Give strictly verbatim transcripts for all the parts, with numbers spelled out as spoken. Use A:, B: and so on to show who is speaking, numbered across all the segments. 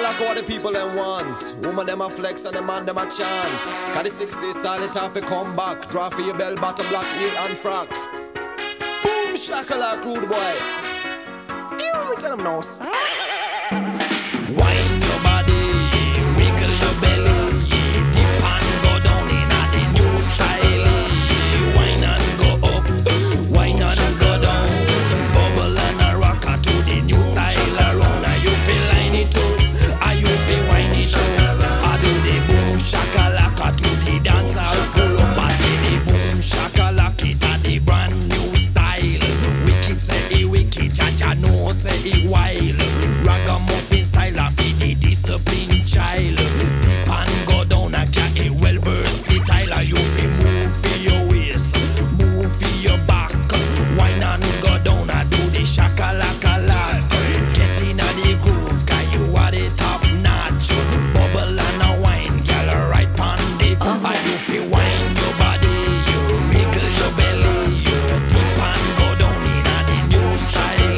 A: shakalaka what the people them want. Woman them a flex and the man them a chant. Cause the sixties style it off to come back. Draw for your bell bottom black heel and frock. Boom shakalaka rude boy. You tell them no sir.
B: Wine your body, wiggle your belly, dip and go down in a the new style. Wine and go up, wine and go down, bubble and a rocker to the new style around. Are you feel line it up? Are you feel wine it up? I do the boom shakalaka to the dancer pull up. I say the boom shakalaka it a the brand new style. Wicked say it wicked, Jaja no say it wild. Ragamuffin style of the disciplined child. Deep and go down a cat a well versatile. You fi move for your waist, move for your back. Wine and go down a do the shakalaka lock. Get in a the groove, cause you are the top notch. Bubble and a wine, girl right pon the. Uh-huh. You fi wine your body, you wiggle your belly, you deep and go down in a the new style.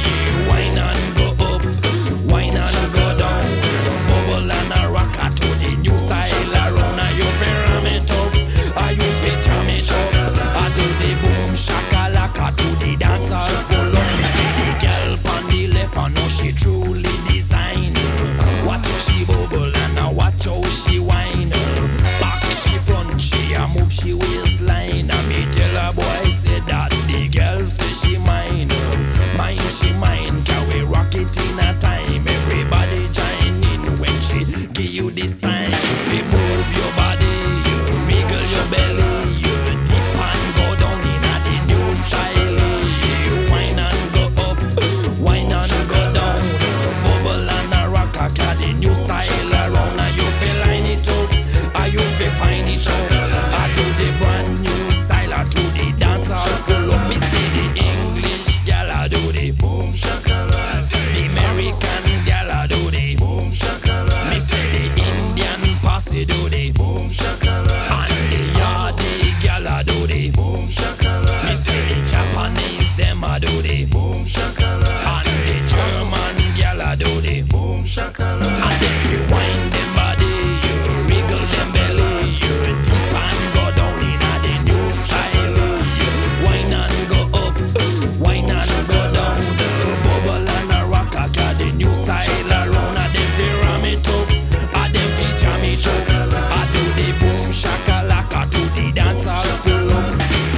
B: Wine and go up, wine and go down, bubble and a rocker to the new style around. Are you fi ram it up? Are you fi jam it up? I do the boom shakalaka to the dancer pull up. Me see the girl pon the left, I know she truly design. Watch how she bubble and I watch how she whine. Back she front, she a move she waistline. And me tell her boy say that the girl say she mine. Mine she mine, can we rock it in a time? Everybody join in when she give you the sign. You move your body, you wiggle your belly, you dip and go down in a the new style. You wine and go up, wine and go down, bubble and a rock a cat the new style around. Are you feel line it up? Are you feel find it up? I do the brand new style, I do the dancer pull up. Me see the English gal I do the boom shakalaka. The American gal I do the boom shakalaka. Me say the Indian posse do the boom shakalaka. And the Yardi gal I do the boom shakalaka. Me say the Japanese them I do the boom shakalaka. And the German gal I do the boom shakalaka. And then you wind them body, you wiggle them belly, you dip and go down in a the new style. You wine and go up, wine and go down, bubble and a rock a cat the new style around. A them fi ram it up, a them fi jam it up. I do the boom shakalaka to the dancer pull up.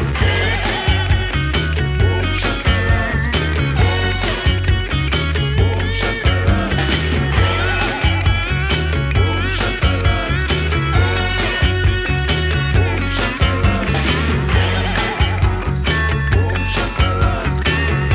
B: Boom shakalaka, boom shakalaka, boom shakalaka, boom shakalaka, boom shakalaka,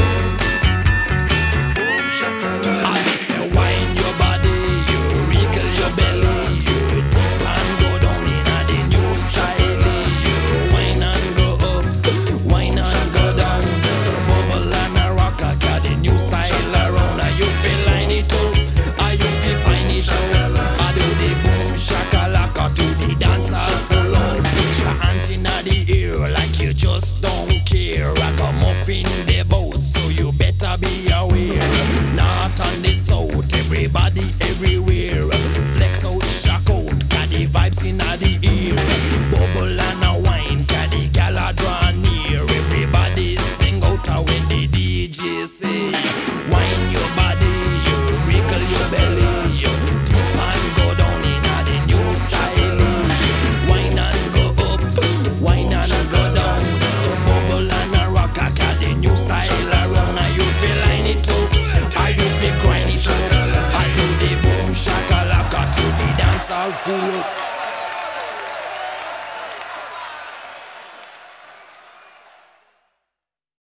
B: boom shakalaka. I just say wine your body, you wiggle your belly, you dip and go down in a the new style. You wine and go up, wine and go down, bubble and a rock a cat the new style around. Are you feel line it up? Are you feel find it up? I do the boom shakalaka to the dancer full on. Put your hands in the air like you just don't care. Ragamuffin the boat, so you better be aware. North and the south, everybody everywhere. Flex out, shock out, got the vibes in the ear. Bubble and a wine, got the gal a draw near. Everybody sing out when the D J say, wine your body, you wiggle your belly, you dip and go down in a the new style. Wine and go up, wine and go down, bubble and a rock a cat the new style around. Are you feel line it up? Are you feel grind it up? I do the boom shakalaka to the dancer pull up.